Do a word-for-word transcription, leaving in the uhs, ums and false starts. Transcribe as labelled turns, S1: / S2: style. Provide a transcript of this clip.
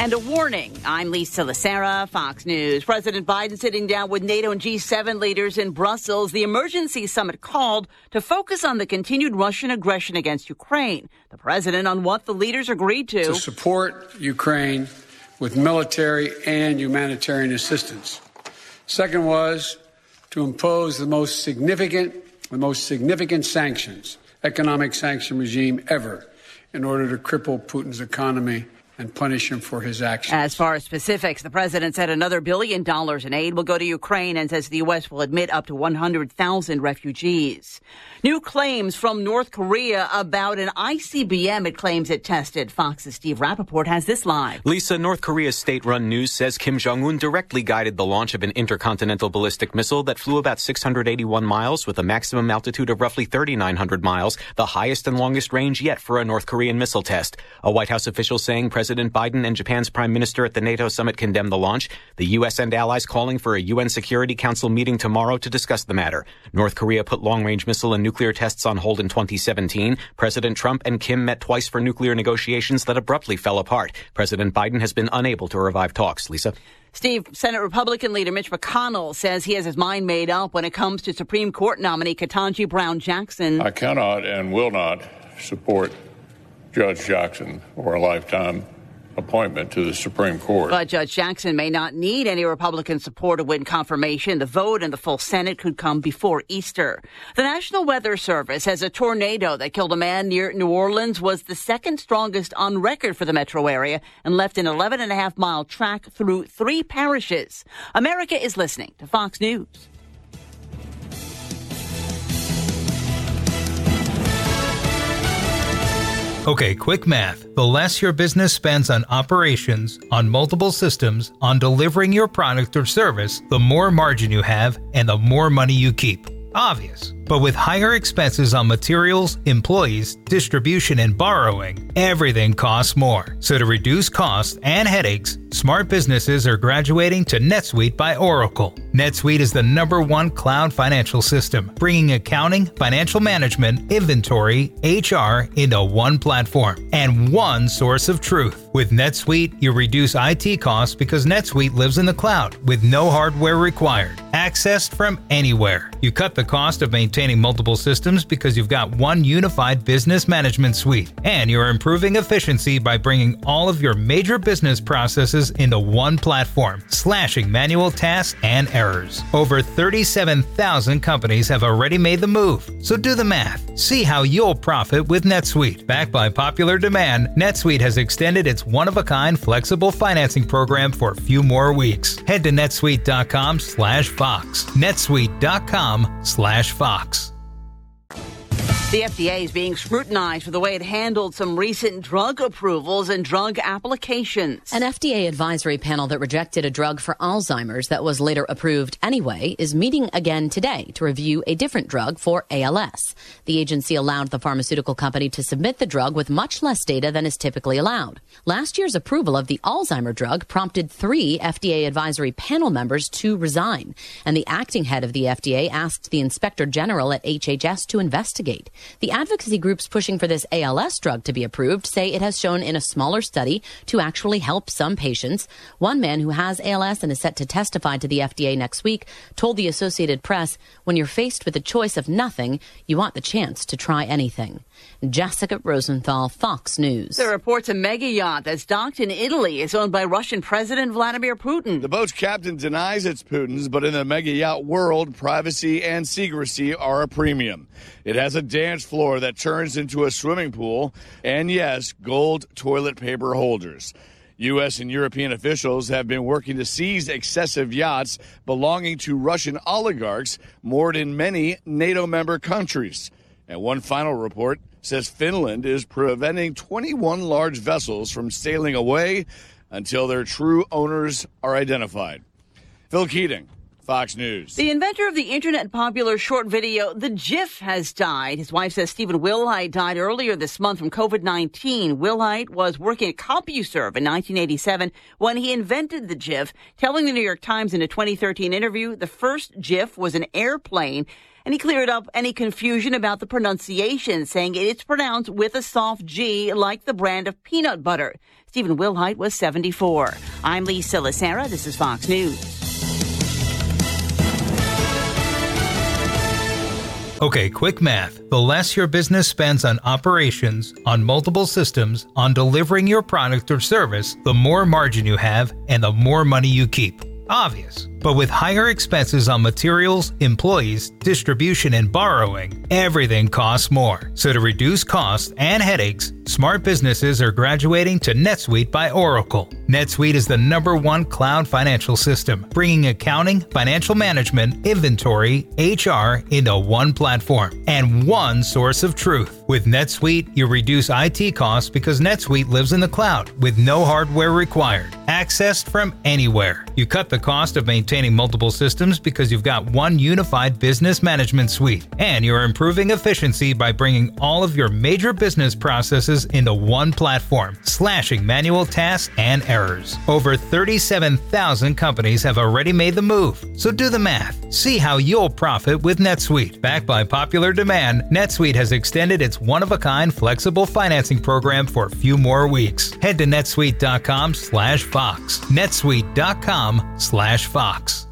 S1: And a warning. I'm Lisa Lacera, Fox News. President Biden sitting down with NATO and G seven leaders in Brussels. The emergency summit called to focus on the continued Russian aggression against Ukraine. The president on what the leaders agreed to.
S2: To support Ukraine with military and humanitarian assistance. Second was to impose the most significant, the most significant sanctions, economic sanction regime ever in order to cripple Putin's economy and punish him for his actions.
S1: As far as specifics, the president said another billion dollars in aid will go to Ukraine and says the U S will admit up to one hundred thousand refugees. New claims from North Korea about an I C B M it claims it tested. Fox's Steve Rappaport has this live.
S3: Lisa, North Korea's state-run news says Kim Jong-un directly guided the launch of an intercontinental ballistic missile that flew about six hundred eighty-one miles with a maximum altitude of roughly thirty-nine hundred miles, the highest and longest range yet for a North Korean missile test. A White House official saying President Biden and Japan's Prime Minister at the NATO summit condemned the launch. The U S and allies calling for a U N Security Council meeting tomorrow to discuss the matter. North Korea put long-range missile and nuclear tests on hold in twenty seventeen. President Trump and Kim met twice for nuclear negotiations that abruptly fell apart. President Biden has been unable to revive talks. Lisa?
S1: Steve, Senate Republican leader Mitch McConnell says he has his mind made up when it comes to Supreme Court nominee Ketanji Brown Jackson.
S4: I cannot and will not support Judge Jackson for a lifetime appointment to the Supreme Court.
S1: But Judge Jackson may not need any Republican support to win confirmation. The vote in the full Senate could come before Easter. The National Weather Service says a tornado that killed a man near New Orleans was the second strongest on record for the metro area and left an eleven and a half mile track through three parishes. America is listening to Fox News.
S5: Okay, quick math. The less your business spends on operations, on multiple systems, on delivering your product or service, the more margin you have and the more money you keep. Obvious. But with higher expenses on materials, employees, distribution, and borrowing, everything costs more. So to reduce costs and headaches, smart businesses are graduating to NetSuite by Oracle. NetSuite is the number one cloud financial system, bringing accounting, financial management, inventory, H R into one platform and one source of truth. With NetSuite, you reduce I T costs because NetSuite lives in the cloud with no hardware required. Accessed from anywhere. You cut the cost of maintaining multiple systems because you've got one unified business management suite. And you're improving efficiency by bringing all of your major business processes into one platform, slashing manual tasks and errors. Over thirty-seven thousand companies have already made the move. So do the math. See how you'll profit with NetSuite. Backed by popular demand, NetSuite has extended its one-of-a-kind flexible financing program for a few more weeks. Head to netsuite.com slash Fox. netsuite.com slash Fox.
S1: The F D A is being scrutinized for the way it handled some recent drug approvals and drug applications.
S6: An F D A advisory panel that rejected a drug for Alzheimer's that was later approved anyway is meeting again today to review a different drug for A L S. The agency allowed the pharmaceutical company to submit the drug with much less data than is typically allowed. Last year's approval of the Alzheimer drug prompted three F D A advisory panel members to resign, and the acting head of the F D A asked the Inspector General at H H S to investigate. The advocacy groups pushing for this A L S drug to be approved say it has shown in a smaller study to actually help some patients. One man who has A L S and is set to testify to the F D A next week told the Associated Press, when you're faced with the choice of nothing, you want the chance to try anything. Jessica Rosenthal, Fox News.
S1: The reports a mega yacht that's docked in Italy is owned by Russian President Vladimir Putin.
S7: The boat's captain denies it's Putin's, but in the mega yacht world, privacy and secrecy are a premium. It has a dance floor that turns into a swimming pool, and yes, gold toilet paper holders. U S and European officials have been working to seize excessive yachts belonging to Russian oligarchs moored in many NATO member countries. And one final report says Finland is preventing twenty-one large vessels from sailing away until their true owners are identified. Phil Keating, Fox News.
S1: The inventor of the internet popular short video, The GIF, has died. His wife says Stephen Wilhite died earlier this month from covid nineteen. Wilhite was working at CompuServe in nineteen eighty-seven when he invented the GIF, telling the New York Times in a twenty thirteen interview the first GIF was an airplane And he cleared up any confusion about the pronunciation, saying it's pronounced with a soft G like the brand of peanut butter. Stephen Wilhite was seventy-four. I'm Lisa Lacera. This is Fox News.
S5: Okay, quick math. The less your business spends on operations, on multiple systems, on delivering your product or service, the more margin you have and the more money you keep. Obvious. But with higher expenses on materials, employees, distribution, and borrowing, everything costs more. So to reduce costs and headaches, smart businesses are graduating to NetSuite by Oracle. NetSuite is the number one cloud financial system, bringing accounting, financial management, inventory, H R into one platform and one source of truth. With NetSuite, you reduce I T costs because NetSuite lives in the cloud with no hardware required, accessed from anywhere. You cut the cost of maintaining multiple systems because you've got one unified business management suite, and you're improving efficiency by bringing all of your major business processes into one platform, slashing manual tasks and errors. Over thirty-seven thousand companies have already made the move, so do the math. See how you'll profit with NetSuite. Backed by popular demand, NetSuite has extended its one-of-a-kind flexible financing program for a few more weeks. Head to netsuite dot com slash Fox. netsuite dot com slash Fox.